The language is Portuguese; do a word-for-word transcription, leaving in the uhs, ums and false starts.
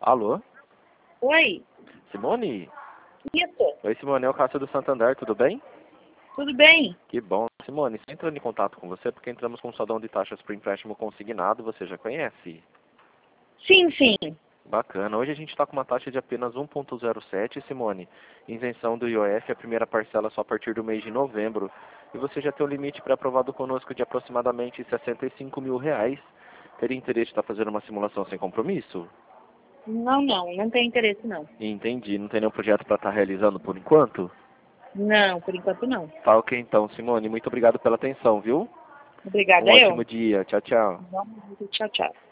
Alô? Oi, Simone? isso, Oi, Simone, é o Cássio do Santander, tudo bem? tudo bem? Que bom. Simone, estou entrando em contato com você porque entramos com um saldão de taxas para empréstimo consignado, você já conhece? Sim, sim. Bacana. Hoje a gente está com uma taxa de apenas um vírgula zero sete, Simone. Isenção do I O F, a primeira parcela só a partir do mês de novembro. E você já tem um limite pré-aprovado conosco de aproximadamente sessenta e cinco mil reais. Teria interesse de estar fazendo uma simulação sem compromisso? Não, não, não tem interesse não. Entendi. Não tem nenhum projeto para estar realizando por enquanto? Não, por enquanto não. Tá ok então, Simone. Muito obrigado pela atenção, viu? Um Obrigada ótimo eu. dia. Tchau, tchau. Vamos, tchau, tchau.